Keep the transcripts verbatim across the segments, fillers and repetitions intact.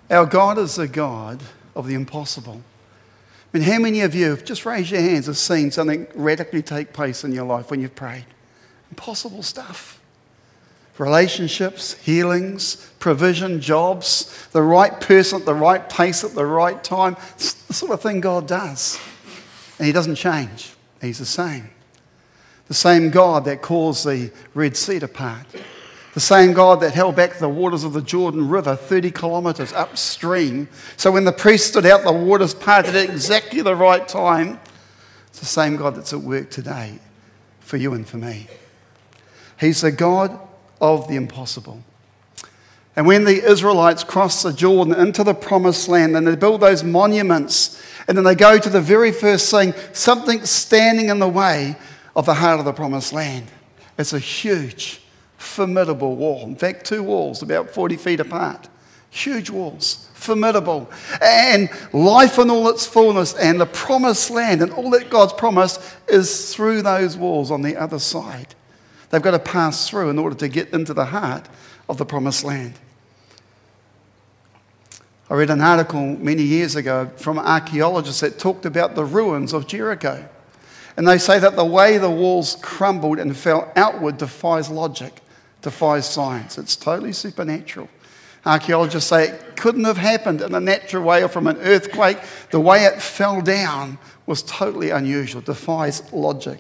Our God is the God of the impossible. I mean, how many of you, just raise your hands, have seen something radically take place in your life when you've prayed? Impossible stuff. Relationships, healings, provision, jobs, the right person at the right place at the right time. It's the sort of thing God does. And he doesn't change. He's the same. The same God that caused the Red Sea to part. The same God that held back the waters of the Jordan River thirty kilometres upstream. So when the priest stood out, the waters parted at exactly the right time. It's the same God that's at work today for you and for me. He's the God of the impossible. And when the Israelites cross the Jordan into the promised land and they build those monuments and then they go to the very first thing, something's standing in the way of the heart of the promised land. It's a huge, formidable wall. In fact, two walls about forty feet apart. Huge walls, formidable. And life in all its fullness and the promised land and all that God's promised is through those walls on the other side. They've got to pass through in order to get into the heart of the promised land. I read an article many years ago from archaeologists that talked about the ruins of Jericho. And they say that the way the walls crumbled and fell outward defies logic, defies science. It's totally supernatural. Archaeologists say it couldn't have happened in a natural way or from an earthquake. The way it fell down was totally unusual, defies logic.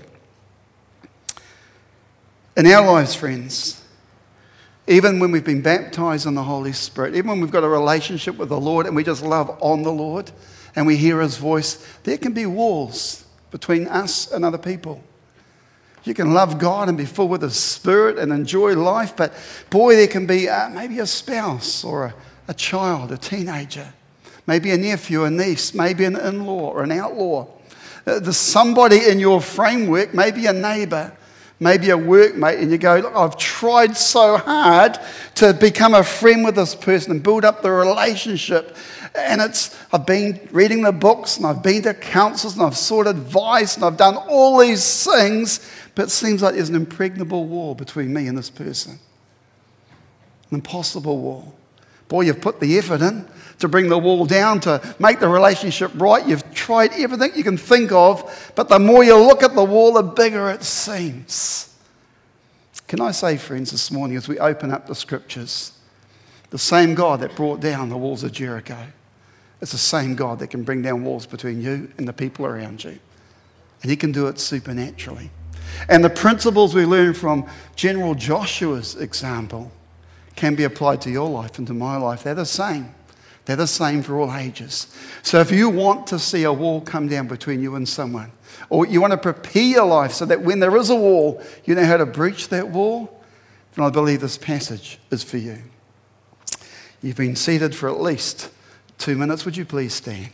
In our lives, friends, even when we've been baptized in the Holy Spirit, even when we've got a relationship with the Lord and we just love on the Lord and we hear his voice, there can be walls between us and other people. You can love God and be full with his Spirit and enjoy life, but boy, there can be uh, maybe a spouse or a, a child, a teenager, maybe a nephew, a niece, maybe an in-law or an outlaw. Uh, there's somebody in your framework, maybe a neighbour, maybe a workmate, and you go, look, I've tried so hard to become a friend with this person and build up the relationship. And it's, I've been reading the books and I've been to counsellors and I've sought advice and I've done all these things, but it seems like there's an impregnable wall between me and this person. An impossible wall. Boy, you've put the effort in to bring the wall down, to make the relationship right. You've tried everything you can think of, but the more you look at the wall, the bigger it seems. Can I say, friends, this morning as we open up the scriptures, the same God that brought down the walls of Jericho, it's the same God that can bring down walls between you and the people around you. And he can do it supernaturally. And the principles we learn from General Joshua's example can be applied to your life and to my life. They're the same. They're the same for all ages. So if you want to see a wall come down between you and someone, or you want to prepare your life so that when there is a wall, you know how to breach that wall, then I believe this passage is for you. You've been seated for at least two minutes. Would you please stand?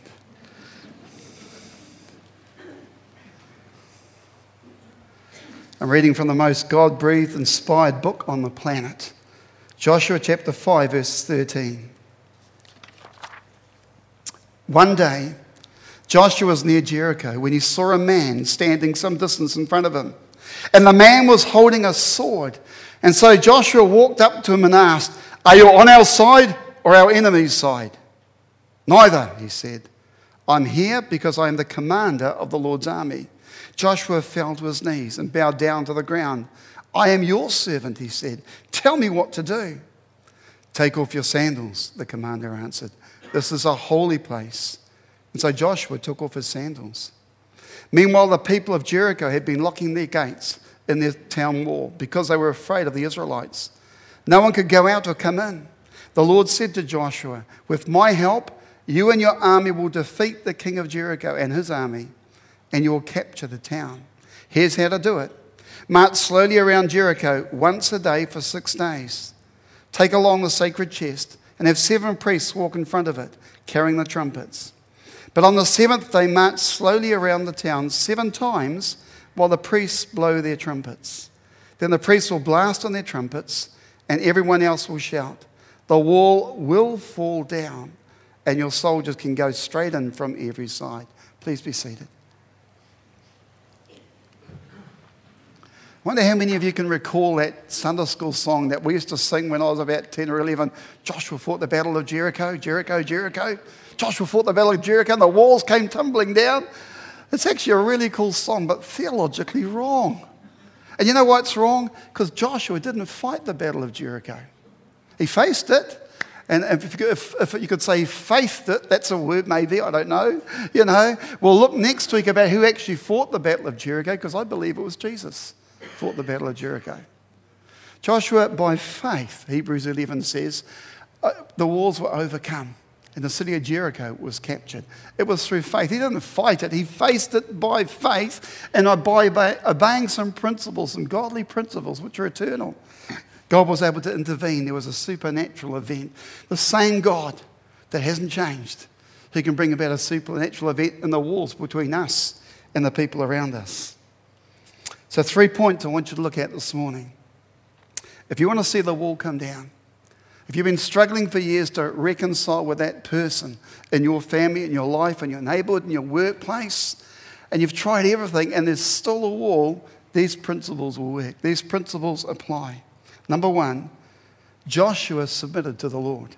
I'm reading from the most God-breathed, inspired book on the planet. Joshua chapter five, verse thirteen. One day, Joshua was near Jericho when he saw a man standing some distance in front of him. And the man was holding a sword. And so Joshua walked up to him and asked, "Are you on our side or our enemy's side?" "Neither," he said. "I'm here because I am the commander of the Lord's army." Joshua fell to his knees and bowed down to the ground. "I am your servant," he said. "Tell me what to do." "Take off your sandals," the commander answered. "This is a holy place." And so Joshua took off his sandals. Meanwhile, the people of Jericho had been locking their gates in their town wall because they were afraid of the Israelites. No one could go out or come in. The Lord said to Joshua, "With my help, you and your army will defeat the king of Jericho and his army, and you will capture the town. Here's how to do it. March slowly around Jericho once a day for six days. Take along the sacred chest and have seven priests walk in front of it, carrying the trumpets. But on the seventh day, march slowly around the town seven times while the priests blow their trumpets. Then the priests will blast on their trumpets, and everyone else will shout. The wall will fall down, and your soldiers can go straight in from every side." Please be seated. wonder how many of you can recall that Sunday school song that we used to sing when I was about ten or eleven. Joshua fought the battle of Jericho, Jericho, Jericho. Joshua fought the battle of Jericho and the walls came tumbling down. It's actually a really cool song, but theologically wrong. And you know why it's wrong? Because Joshua didn't fight the battle of Jericho. He faced it. And if, if, if you could say faithed it, that's a word maybe, I don't know. You know, we'll look next week about who actually fought the battle of Jericho, because I believe it was Jesus who fought the battle of Jericho. Joshua, by faith, Hebrews eleven says, uh, the walls were overcome and the city of Jericho was captured. It was through faith. He didn't fight it. He faced it by faith and by obeying some principles, some godly principles which are eternal. God was able to intervene. There was a supernatural event. The same God that hasn't changed, who can bring about a supernatural event in the walls between us and the people around us. So three points I want you to look at this morning. If you want to see the wall come down, if you've been struggling for years to reconcile with that person in your family, in your life, in your neighborhood, in your workplace, and you've tried everything and there's still a wall, these principles will work. These principles apply. Number one, Joshua submitted to the Lord.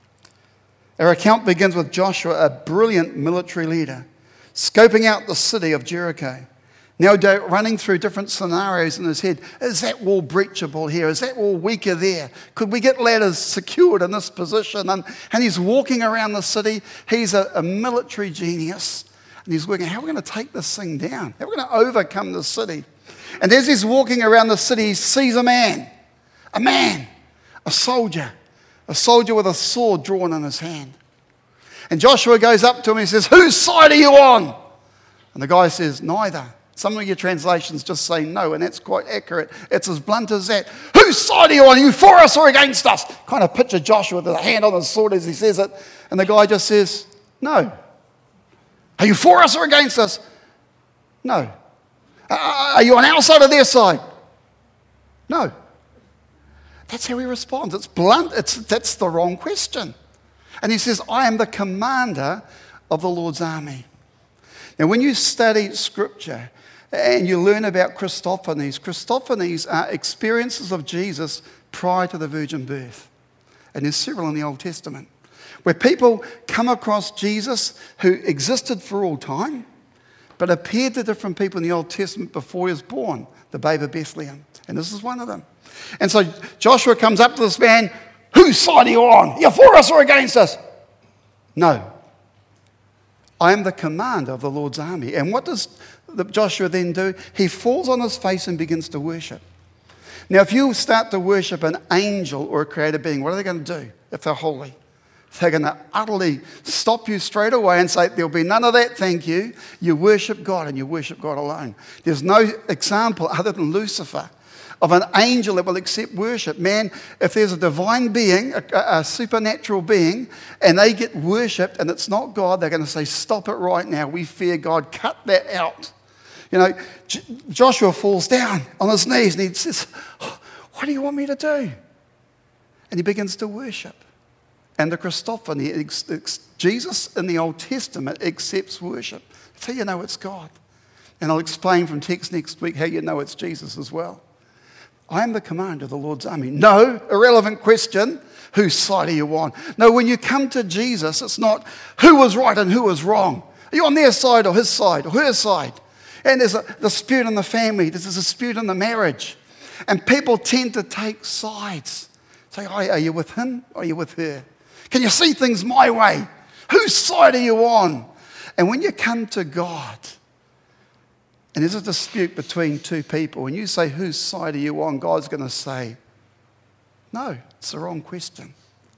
Our account begins with Joshua, a brilliant military leader, scoping out the city of Jericho. Now running through different scenarios in his head. Is that wall breachable here? Is that wall weaker there? Could we get ladders secured in this position? And, and he's walking around the city. He's a, a military genius. And he's working, how are we going to take this thing down? How are we going to overcome the city? And as he's walking around the city, he sees a man. A man, a soldier, a soldier with a sword drawn in his hand. And Joshua goes up to him and he says, whose side are you on? And the guy says, neither. Some of your translations just say no, and that's quite accurate. It's as blunt as that. Whose side are you on? Are you for us or against us? Kind of picture Joshua with a hand on his sword as he says it. And the guy just says, no. Are you for us or against us? No. Are you on our side or their side? No. That's how he responds. It's blunt. It's, that's the wrong question. And he says, I am the commander of the Lord's army. Now, when you study Scripture and you learn about Christophanies, Christophanies are experiences of Jesus prior to the virgin birth. And there's several in the Old Testament, where people come across Jesus who existed for all time, but appeared to different people in the Old Testament before he was born, the babe of Bethlehem. And this is one of them. And so Joshua comes up to this man, whose side are you on? You're for us or against us? No. I am the commander of the Lord's army. And what does Joshua then do? He falls on his face and begins to worship. Now, if you start to worship an angel or a created being, what are they going to do if they're holy? They're going to utterly stop you straight away and say, there'll be none of that, thank you. You worship God and you worship God alone. There's no example other than Lucifer of an angel that will accept worship. Man, if there's a divine being, a, a supernatural being, and they get worshipped and it's not God, they're going to say, stop it right now. We fear God. Cut that out. You know, J- Joshua falls down on his knees and he says, oh, what do you want me to do? And he begins to worship. And the Christophany, ex- ex- Jesus in the Old Testament accepts worship. That's how you know it's God. And I'll explain from text next week how you know it's Jesus as well. I am the commander of the Lord's army. No, irrelevant question. Whose side are you on? No, when you come to Jesus, it's not who was right and who was wrong. Are you on their side or his side or her side? And there's a dispute in the family. There's a dispute in the marriage. And people tend to take sides. Say, oh, are you with him or are you with her? Can you see things my way? Whose side are you on? And when you come to God, and there's a dispute between two people, and you say, whose side are you on? God's going to say, no, it's the wrong question.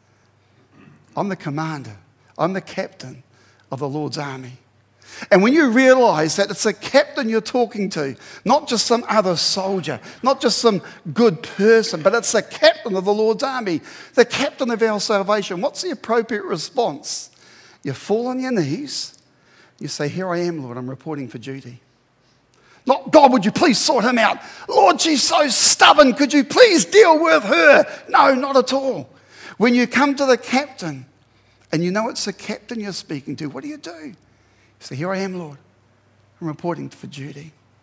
I'm the commander. I'm the captain of the Lord's army. And when you realize that it's a captain you're talking to, not just some other soldier, not just some good person, but it's the captain of the Lord's army, the captain of our salvation, what's the appropriate response? You fall on your knees. You say, here I am, Lord, I'm reporting for duty. Not, God, would you please sort him out? Lord, she's so stubborn. Could you please deal with her? No, not at all. When you come to the captain and you know it's the captain you're speaking to, what do you do? You say, here I am, Lord. I'm reporting for duty.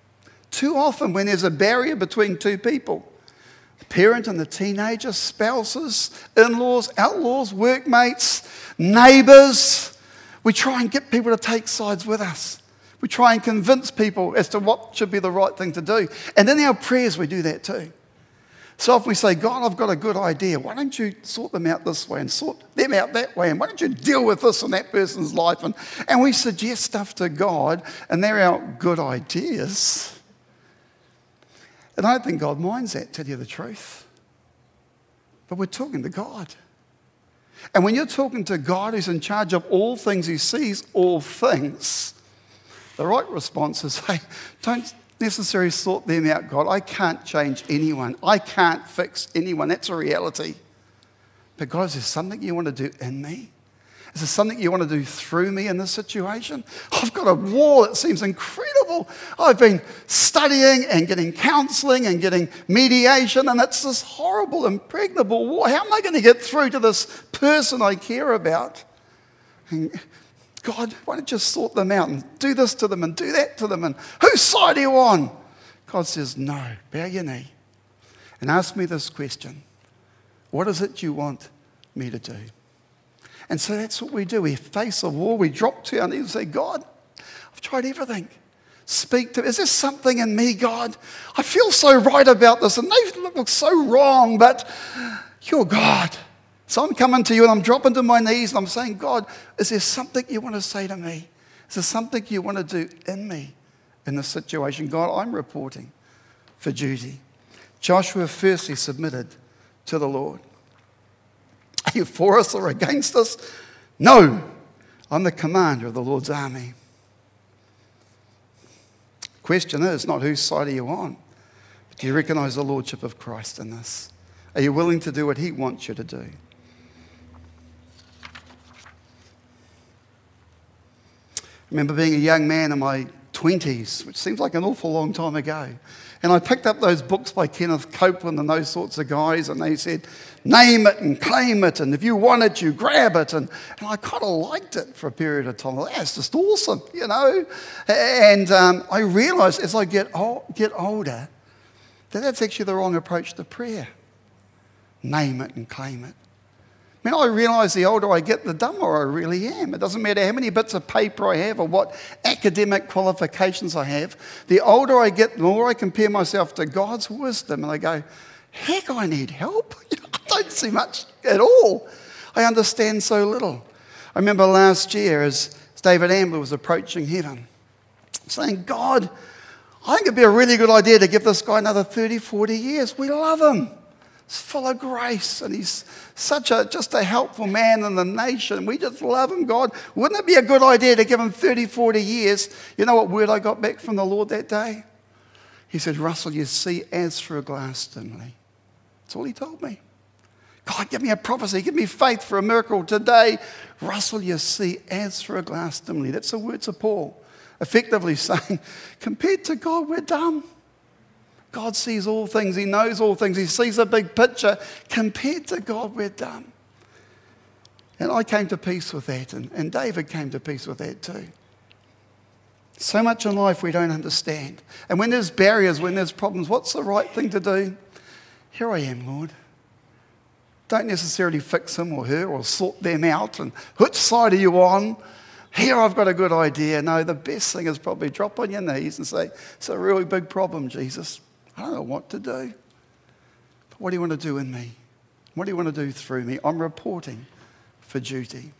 Too often when there's a barrier between two people, the parent and the teenager, spouses, in-laws, outlaws, workmates, neighbours, we try and get people to take sides with us. We try and convince people as to what should be the right thing to do. And in our prayers, we do that too. So often we say, God, I've got a good idea. Why don't you sort them out this way and sort them out that way? And why don't you deal with this in that person's life? And, and we suggest stuff to God, and they're our good ideas. And I don't think God minds that, tell you the truth. But we're talking to God. And when you're talking to God who's in charge of all things, who sees all things, the right response is, hey, don't necessarily sort them out, God. I can't change anyone. I can't fix anyone. That's a reality. But God, is there something you want to do in me? Is there something you want to do through me in this situation? I've got a war that seems incredible. I've been studying and getting counselling and getting mediation, and it's this horrible, impregnable war. How am I going to get through to this person I care about? And God, why don't you sort them out and do this to them and do that to them? And whose side are you on? God says, no, bow your knee and ask me this question. What is it you want me to do? And so that's what we do. We face a war. We drop to our knees and say, God, I've tried everything. Speak to me. Is there something in me, God? I feel so right about this and they look so wrong, but you're God. So I'm coming to you and I'm dropping to my knees and I'm saying, God, is there something you want to say to me? Is there something you want to do in me in this situation? God, I'm reporting for duty. Joshua firstly submitted to the Lord. Are you for us or against us? No, I'm the commander of the Lord's army. Question is not whose side are you on, but do you recognize the lordship of Christ in this? Are you willing to do what he wants you to do? I remember being a young man in my twenties, which seems like an awful long time ago. And I picked up those books by Kenneth Copeland and those sorts of guys, and they said, name it and claim it, and if you want it, you grab it. And, and I kind of liked it for a period of time. That's just awesome, you know. And um, I realised as I get, o- get older that that's actually the wrong approach to prayer. Name it and claim it. I mean, I realise the older I get, the dumber I really am. It doesn't matter how many bits of paper I have or what academic qualifications I have. The older I get, the more I compare myself to God's wisdom. And I go, heck, I need help. I don't see much at all. I understand so little. I remember last year as David Ambler was approaching heaven, saying, God, I think it'd be a really good idea to give this guy another thirty, forty years. We love him. He's full of grace, and he's such a just a helpful man in the nation. We just love him, God. Wouldn't it be a good idea to give him thirty, forty years? You know what word I got back from the Lord that day? He said, Russell, you see as through a glass dimly. That's all he told me. God, give me a prophecy. Give me faith for a miracle today. Russell, you see as through a glass dimly. That's the words of Paul, effectively saying, compared to God, we're dumb. God sees all things. He knows all things. He sees a big picture. Compared to God, we're dumb. And I came to peace with that, and, and David came to peace with that too. So much in life we don't understand. And when there's barriers, when there's problems, what's the right thing to do? Here I am, Lord. Don't necessarily fix him or her or sort them out. And which side are you on? Here I've got a good idea. No, the best thing is probably drop on your knees and say, it's a really big problem, Jesus. I don't know what to do. But what do you want to do in me? What do you want to do through me? I'm reporting for duty.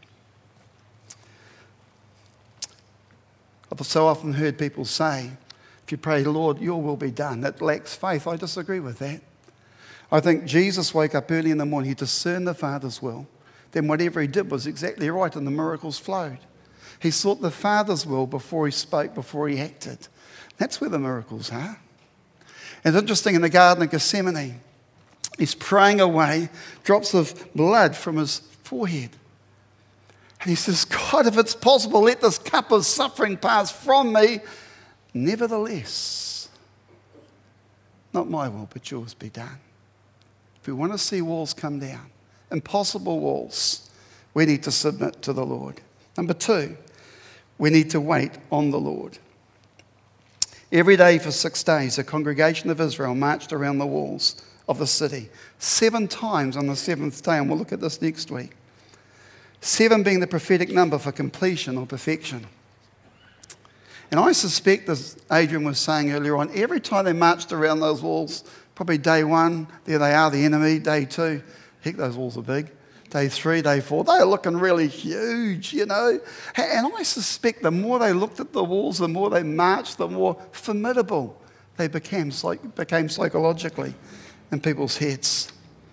I've so often heard people say, if you pray, Lord, your will be done, that lacks faith. I disagree with that. I think Jesus woke up early in the morning. He discerned the Father's will. Then whatever he did was exactly right, and the miracles flowed. He sought the Father's will before he spoke, before he acted. That's where the miracles are. And it's interesting, in the Garden of Gethsemane, he's praying away, drops of blood from his forehead. And he says, God, if it's possible, let this cup of suffering pass from me. Nevertheless, not my will, but yours be done. If we want to see walls come down, impossible walls, we need to submit to the Lord. Number two, we need to wait on the Lord. Every day for six days, the congregation of Israel marched around the walls of the city, seven times on the seventh day, and we'll look at this next week. Seven being the prophetic number for completion or perfection. And I suspect, as Adrian was saying earlier on, every time they marched around those walls, probably day one, there they are, the enemy. Day two, heck, those walls are big. Day three, day four, they're looking really huge, you know. And I suspect the more they looked at the walls, the more they marched, the more formidable they became, became psychologically in people's heads.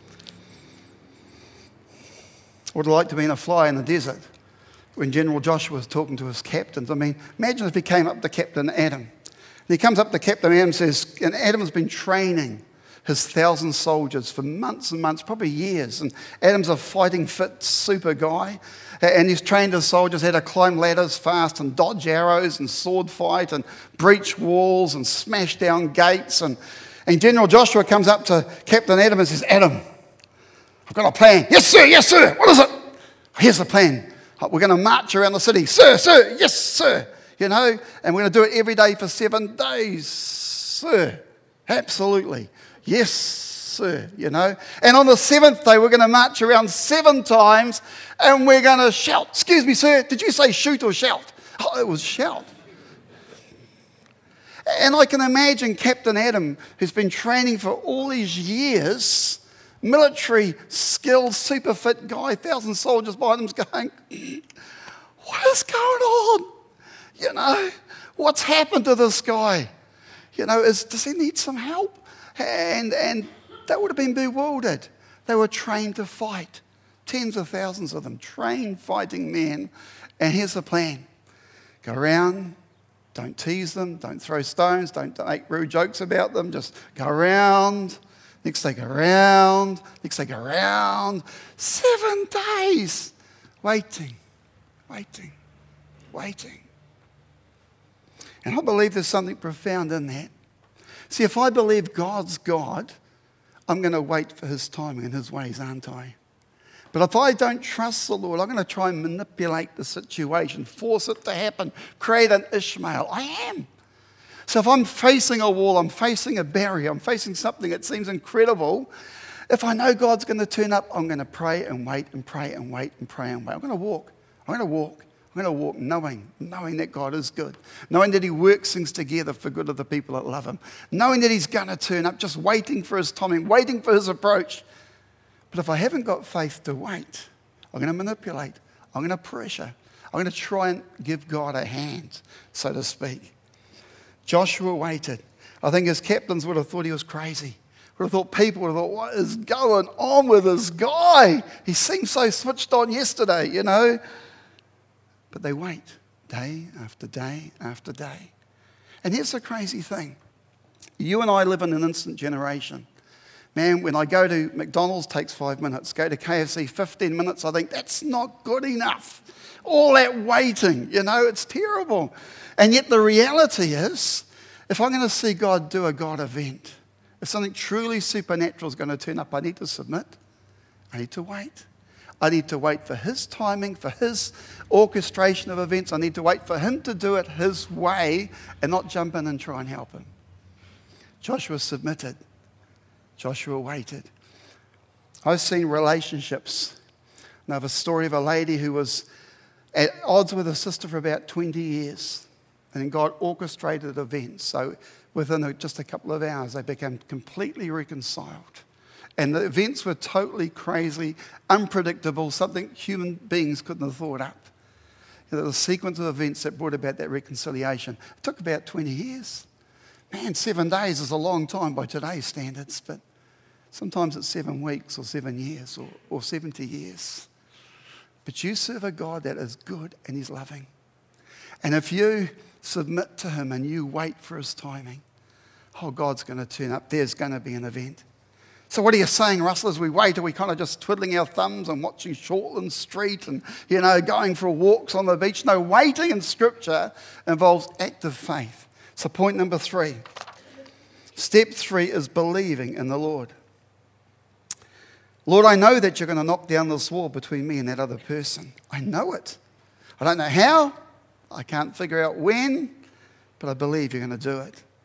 What would it like to be in a fly in the desert when General Joshua was talking to his captains? I mean, imagine if he came up to Captain Adam. And he comes up to Captain Adam and says, and Adam has been training his thousand soldiers for months and months, probably years. And Adam's a fighting fit, super guy. And he's trained his soldiers how to climb ladders fast and dodge arrows and sword fight and breach walls and smash down gates. And, and General Joshua comes up to Captain Adam and says, Adam, I've got a plan. Yes, sir, yes, sir. What is it? Here's the plan. We're going to march around the city. Sir, sir, yes, sir. You know, and we're going to do it every day for seven days. Sir, absolutely. Yes, sir, you know. And on the seventh day, we're going to march around seven times and we're going to shout. Excuse me, sir, did you say shoot or shout? Oh, it was shout. And I can imagine Captain Adam, who's been training for all these years, military skilled, super fit guy, thousand soldiers behind him, going, what is going on? You know, what's happened to this guy? You know, is, does he need some help? And, and they would have been bewildered. They were trained to fight. Tens of thousands of them, trained fighting men. And here's the plan. Go around, don't tease them, don't throw stones, don't make rude jokes about them. Just go around. Next they go around. Next they go around. Seven days. Waiting, waiting, waiting. And I believe there's something profound in that. See, if I believe God's God, I'm going to wait for his timing and his ways, aren't I? But if I don't trust the Lord, I'm going to try and manipulate the situation, force it to happen, create an Ishmael. I am. So if I'm facing a wall, I'm facing a barrier, I'm facing something that seems incredible, if I know God's going to turn up, I'm going to pray and wait and pray and wait and pray and wait. I'm going to walk. I'm going to walk. I'm going to walk knowing, knowing that God is good, knowing that he works things together for good of the people that love him, knowing that he's going to turn up, just waiting for his timing, waiting for his approach. But if I haven't got faith to wait, I'm going to manipulate, I'm going to pressure, I'm going to try and give God a hand, so to speak. Joshua waited. I think his captains would have thought he was crazy. Would have thought people would have thought, what is going on with this guy? He seemed so switched on yesterday, you know. But they wait day after day after day. And here's the crazy thing. You and I live in an instant generation. Man, when I go to McDonald's, it takes five minutes. Go to K F C, fifteen minutes. I think that's not good enough. All that waiting, you know, it's terrible. And yet the reality is, if I'm going to see God do a God event, if something truly supernatural is going to turn up, I need to submit. I need to wait. I need to wait for his timing, for his orchestration of events. I need to wait for him to do it his way and not jump in and try and help him. Joshua submitted. Joshua waited. I've seen relationships. And I have a story of a lady who was at odds with her sister for about twenty years. And then God orchestrated events. So within just a couple of hours, they became completely reconciled. And the events were totally crazy, unpredictable, something human beings couldn't have thought up. You know, the sequence of events that brought about that reconciliation. It took about twenty years. Man, seven days is a long time by today's standards, but sometimes it's seven weeks or seven years or, or seventy years. But you serve a God that is good and he's loving. And if you submit to him and you wait for his timing, oh, God's going to turn up. There's going to be an event. So what are you saying, Russell, as we wait? Are we kind of just twiddling our thumbs and watching Shortland Street and, you know, going for walks on the beach? No, waiting in Scripture involves active faith. So point number three. Step three is believing in the Lord. Lord, I know that you're going to knock down this wall between me and that other person. I know it. I don't know how. I can't figure out when, but I believe you're going to do it.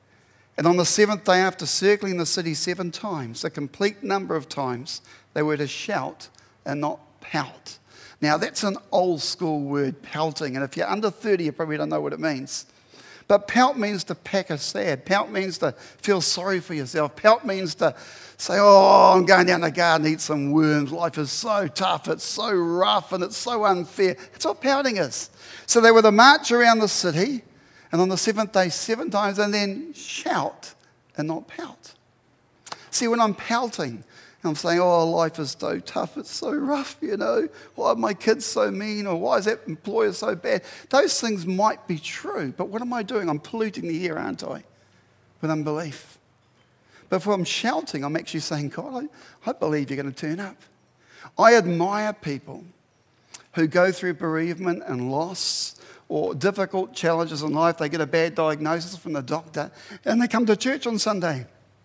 And on the seventh day, after circling the city seven times, a complete number of times, they were to shout and not pout. Now, that's an old school word, pouting. And if you're under thirty, you probably don't know what it means. But pout means to pack a sad. Pout means to feel sorry for yourself. Pout means to say, oh, I'm going down the garden to eat some worms. Life is so tough, it's so rough, and it's so unfair. That's what pouting is. So they were to march around the city, and on the seventh day, seven times, and then shout and not pout. See, when I'm pouting, I'm saying, oh, life is so tough, it's so rough, you know. Why are my kids so mean? Or why is that employer so bad? Those things might be true, but what am I doing? I'm polluting the air, aren't I? With unbelief. But if I'm shouting, I'm actually saying, God, I, I believe you're going to turn up. I admire people who go through bereavement and loss or difficult challenges in life. They get a bad diagnosis from the doctor and they come to church on Sunday.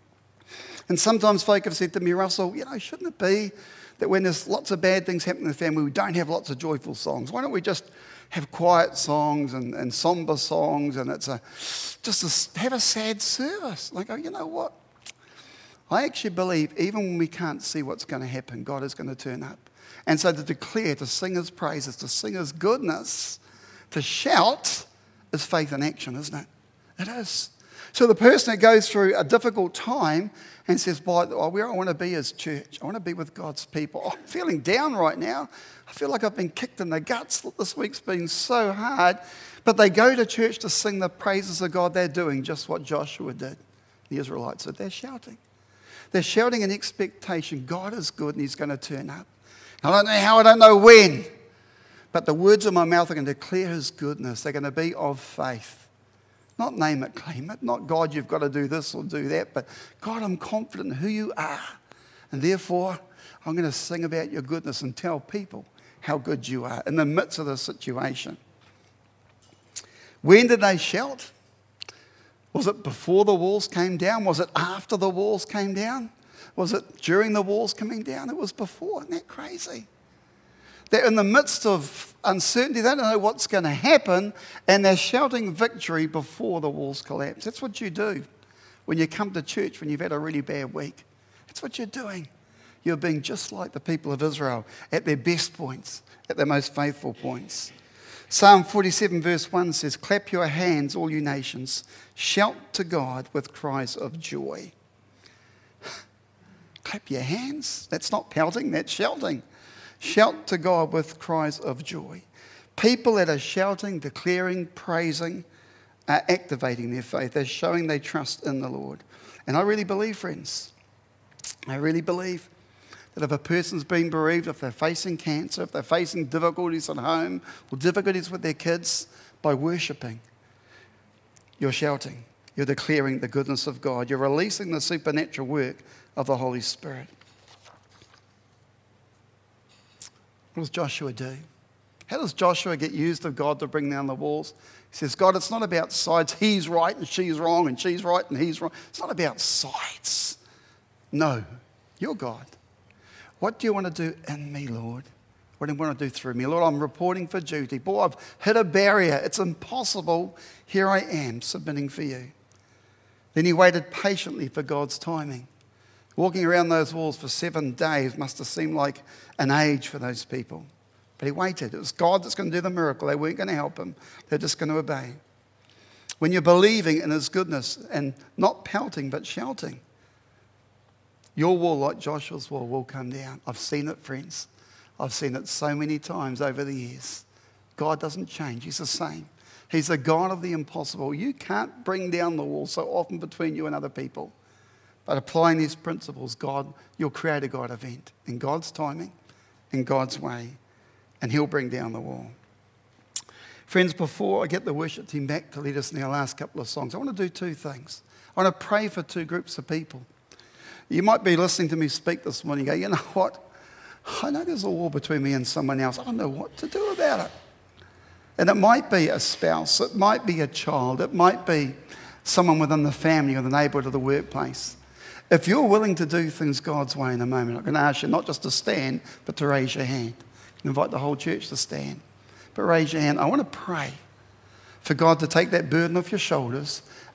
And sometimes folk have said to me, Russell, you know, shouldn't it be that when there's lots of bad things happening in the family, we don't have lots of joyful songs? Why don't we just have quiet songs and, and somber songs and it's a just a, have a sad service? And I go, you know what? I actually believe even when we can't see what's going to happen, God is going to turn up. And so to declare, to sing his praises, to sing his goodness, to shout is faith in action, isn't it? It is. So the person that goes through a difficult time and says, "Boy, oh, where I want to be is church. I want to be with God's people. Oh, I'm feeling down right now. I feel like I've been kicked in the guts. This week's been so hard." But they go to church to sing the praises of God. They're doing just what Joshua did. The Israelites did. They're shouting. They're shouting in expectation. God is good and he's going to turn up. I don't know how, I don't know when. But the words of my mouth are going to declare his goodness. They're going to be of faith. Not name it, claim it. Not, God, you've got to do this or do that. But God, I'm confident in who you are. And therefore, I'm going to sing about your goodness and tell people how good you are in the midst of the situation. When did they shout? Was it before the walls came down? Was it after the walls came down? Was it during the walls coming down? It was before. Isn't that crazy? They're in the midst of uncertainty. They don't know what's going to happen, and they're shouting victory before the walls collapse. That's what you do when you come to church when you've had a really bad week. That's what you're doing. You're being just like the people of Israel at their best points, at their most faithful points. Psalm forty-seven verse one says, "Clap your hands, all you nations. Shout to God with cries of joy." Clap your hands. That's not pouting, that's shouting. Shout to God with cries of joy. People that are shouting, declaring, praising, are activating their faith. They're showing they trust in the Lord. And I really believe, friends, I really believe that if a person's been bereaved, if they're facing cancer, if they're facing difficulties at home or difficulties with their kids, by worshipping, you're shouting. You're declaring the goodness of God. You're releasing the supernatural work of the Holy Spirit. What does Joshua do? How does Joshua get used of God to bring down the walls? He says, God, it's not about sides. He's right and she's wrong and she's right and he's wrong. It's not about sides. No, you're God. What do you want to do in me, Lord? What do you want to do through me? Lord, I'm reporting for duty. Boy, I've hit a barrier. It's impossible. Here I am, submitting for you. Then he waited patiently for God's timing. Walking around those walls for seven days must have seemed like an age for those people. But he waited. It was God that's going to do the miracle. They weren't going to help him. They're just going to obey. When you're believing in his goodness and not pouting but shouting, your wall, like Joshua's wall, will come down. I've seen it, friends. I've seen it so many times over the years. God doesn't change. He's the same. He's the God of the impossible. You can't bring down the wall so often between you and other people. But applying these principles, God, you'll create a God event in God's timing, in God's way, and he'll bring down the wall. Friends, before I get the worship team back to lead us in our last couple of songs, I want to do two things. I want to pray for two groups of people. You might be listening to me speak this morning and go, you know what? I know there's a wall between me and someone else. I don't know what to do about it. And it might be a spouse. It might be a child. It might be someone within the family or the neighbourhood or the workplace. If you're willing to do things God's way in a moment, I'm going to ask you not just to stand, but to raise your hand. I invite the whole church to stand. But raise your hand. I want to pray for God to take that burden off your shoulders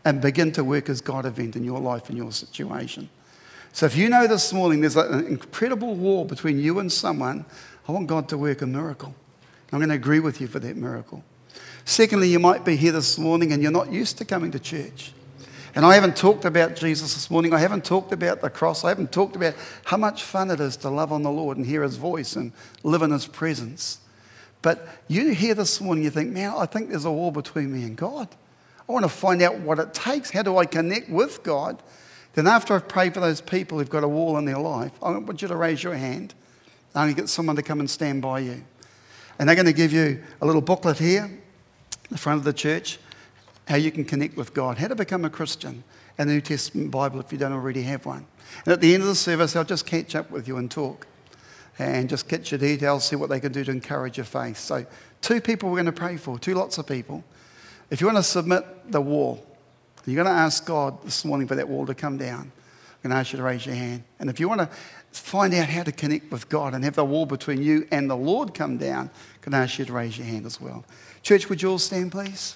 and begin to work as God event in your life and your situation. So if you know this morning there's an incredible war between you and someone, I want God to work a miracle. I'm going to agree with you for that miracle. Secondly, you might be here this morning and you're not used to coming to church. And I haven't talked about Jesus this morning. I haven't talked about the cross. I haven't talked about how much fun it is to love on the Lord and hear his voice and live in his presence. But you hear this morning, you think, man, I think there's a war between me and God. I want to find out what it takes. How do I connect with God? Then after I've prayed for those people who've got a wall in their life, I want you to raise your hand. I'm going to get someone to come and stand by you. And they're going to give you a little booklet here in the front of the church, how you can connect with God, how to become a Christian, and the New Testament Bible if you don't already have one. And at the end of the service, I'll just catch up with you and talk and just get your details, see what they can do to encourage your faith. So two people we're going to pray for, two lots of people. If you want to submit the wall, you're going to ask God this morning for that wall to come down. I'm going to ask you to raise your hand. And if you want to find out how to connect with God and have the wall between you and the Lord come down, I'm going to ask you to raise your hand as well. Church, would you all stand, please?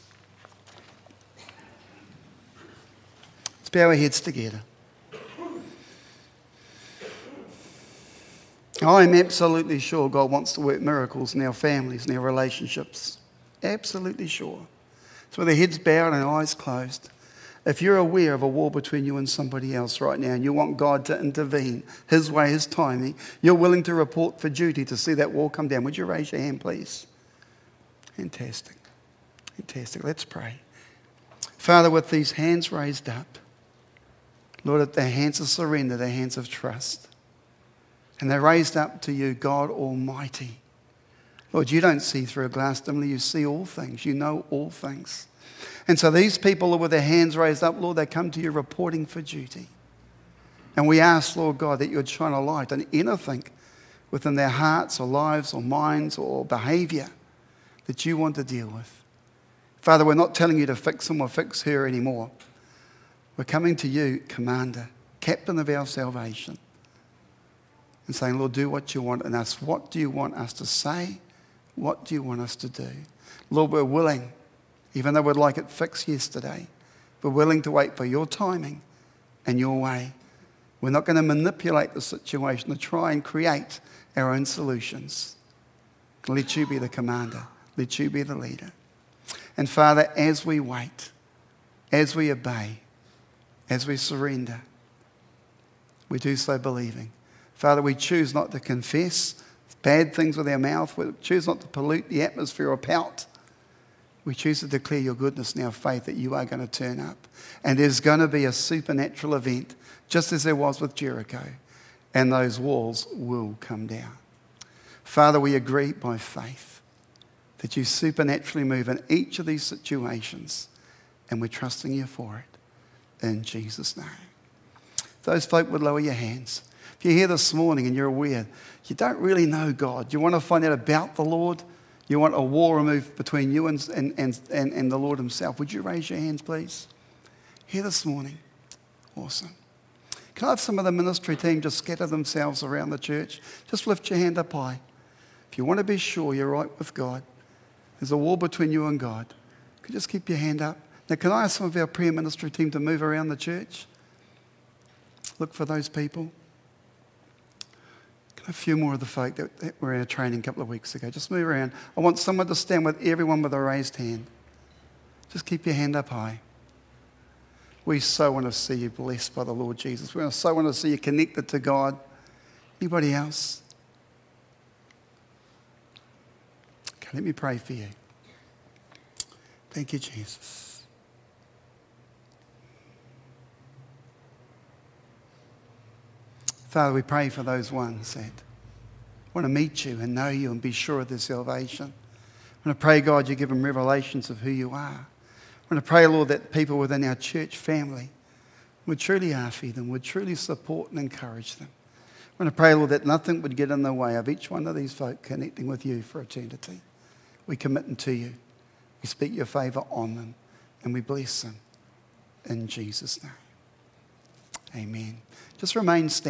Let's bow our heads together. I'm absolutely sure God wants to work miracles in our families and our relationships. Absolutely sure. So with our heads bowed and our eyes closed, if you're aware of a war between you and somebody else right now and you want God to intervene, his way, his timing, you're willing to report for duty to see that wall come down, would you raise your hand, please? Fantastic. Fantastic. Let's pray. Father, with these hands raised up, Lord, they're hands of surrender, they're hands of trust. And they're raised up to you, God Almighty. Lord, you don't see through a glass dimly, you see all things, you know all things. And so these people with their hands raised up, Lord, they come to you reporting for duty. And we ask, Lord God, that you would shine a light on anything within their hearts or lives or minds or behavior that you want to deal with. Father, we're not telling you to fix him or fix her anymore. We're coming to you, Commander, Captain of our salvation, and saying, Lord, do what you want in us. What do you want us to say? What do you want us to do? Lord, we're willing, even though we'd like it fixed yesterday, we're willing to wait for your timing and your way. We're not going to manipulate the situation to try and create our own solutions. Let you be the commander. Let you be the leader. And Father, as we wait, as we obey, as we surrender, we do so believing. Father, we choose not to confess bad things with our mouth. We choose not to pollute the atmosphere or pout. We choose to declare your goodness and our faith that you are going to turn up. And there's going to be a supernatural event, just as there was with Jericho. And those walls will come down. Father, we agree by faith that you supernaturally move in each of these situations. And we're trusting you for it. In Jesus' name. Those folk would lower your hands. If you're here this morning and you're aware, you don't really know God. You want to find out about the Lord. You want a wall removed between you and, and, and, and, and the Lord himself. Would you raise your hands, please? Here this morning. Awesome. Can I have some of the ministry team just scatter themselves around the church? Just lift your hand up high. If you want to be sure you're right with God, there's a wall between you and God. Could you just keep your hand up? Now, can I ask some of our prayer ministry team to move around the church? Look for those people. A few more of the folk that, that were in our training a couple of weeks ago. Just move around. I want someone to stand with everyone with a raised hand. Just keep your hand up high. We so want to see you blessed by the Lord Jesus. We so want to see you connected to God. Anybody else? Okay, let me pray for you. Thank you, Jesus. Father, we pray for those ones that want to meet you and know you and be sure of their salvation. I want to pray, God, you give them revelations of who you are. I want to pray, Lord, that people within our church family would truly after them, would truly support and encourage them. I want to pray, Lord, that nothing would get in the way of each one of these folk connecting with you for eternity. We commit them to you. We speak your favour on them and we bless them in Jesus' name. Amen. Just remain standing.